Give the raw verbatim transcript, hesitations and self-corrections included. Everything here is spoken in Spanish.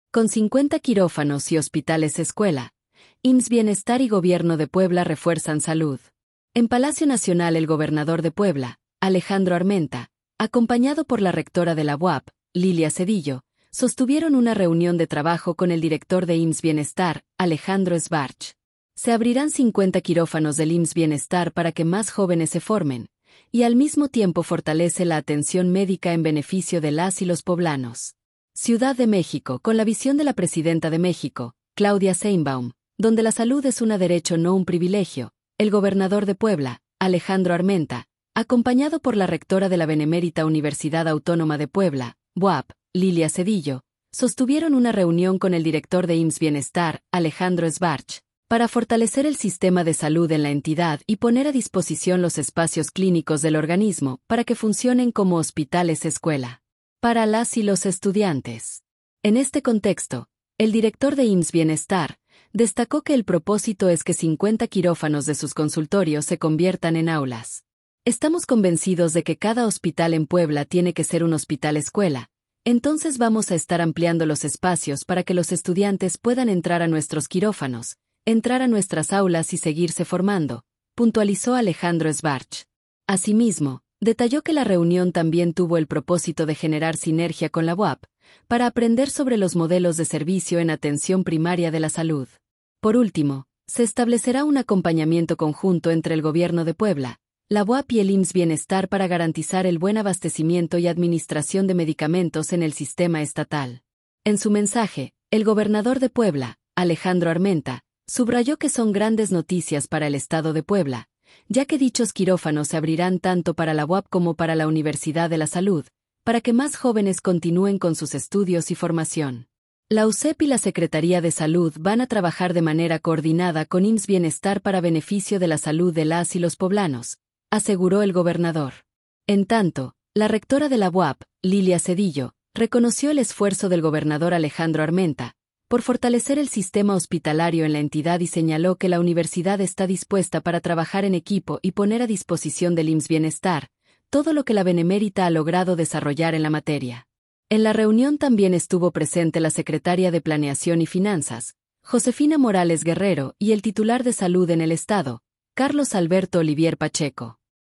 Con cincuenta quirófanos y hospitales escuela, I M S S Bienestar y Gobierno de Puebla refuerzan salud. En Palacio Nacional el gobernador de Puebla, Alejandro Armenta, acompañado por la rectora de la U A P, Lilia Cedillo, sostuvieron una reunión de trabajo con el director de I M S S Bienestar, Alejandro Sbarch. Se abrirán cincuenta quirófanos del I M S S Bienestar para que más jóvenes se formen, y al mismo tiempo fortalece la atención médica en beneficio de las y los poblanos. Ciudad de México, con la visión de la presidenta de México, Claudia Sheinbaum, donde la salud es un derecho no un privilegio, el gobernador de Puebla, Alejandro Armenta, acompañado por la rectora de la Benemérita Universidad Autónoma de Puebla, U A P, Lilia Cedillo, sostuvieron una reunión con el director de I M S S Bienestar, Alejandro Sbarch, para fortalecer el sistema de salud en la entidad y poner a disposición los espacios clínicos del organismo para que funcionen como hospitales escuela para las y los estudiantes. En este contexto, el director de I M S S Bienestar destacó que el propósito es que cincuenta quirófanos de sus consultorios se conviertan en aulas. Estamos convencidos de que cada hospital en Puebla tiene que ser un hospital escuela, entonces vamos a estar ampliando los espacios para que los estudiantes puedan entrar a nuestros quirófanos, entrar a nuestras aulas y seguirse formando, puntualizó Alejandro Sbarch. Asimismo, detalló que la reunión también tuvo el propósito de generar sinergia con la U A P, para aprender sobre los modelos de servicio en atención primaria de la salud. Por último, se establecerá un acompañamiento conjunto entre el Gobierno de Puebla, la U A P y el I M S S Bienestar para garantizar el buen abastecimiento y administración de medicamentos en el sistema estatal. En su mensaje, el gobernador de Puebla, Alejandro Armenta, subrayó que son grandes noticias para el Estado de Puebla, ya que dichos quirófanos se abrirán tanto para la U A P como para la Universidad de la Salud, para que más jóvenes continúen con sus estudios y formación. La U C E P y la Secretaría de Salud van a trabajar de manera coordinada con I M S S Bienestar para beneficio de la salud de las y los poblanos, aseguró el gobernador. En tanto, la rectora de la U A P, Lilia Cedillo, reconoció el esfuerzo del gobernador Alejandro Armenta por fortalecer el sistema hospitalario en la entidad y señaló que la universidad está dispuesta para trabajar en equipo y poner a disposición del I M S S Bienestar todo lo que la Benemérita ha logrado desarrollar en la materia. En la reunión también estuvo presente la secretaria de Planeación y Finanzas, Josefina Morales Guerrero, y el titular de Salud en el Estado, Carlos Alberto Olivier Pacheco.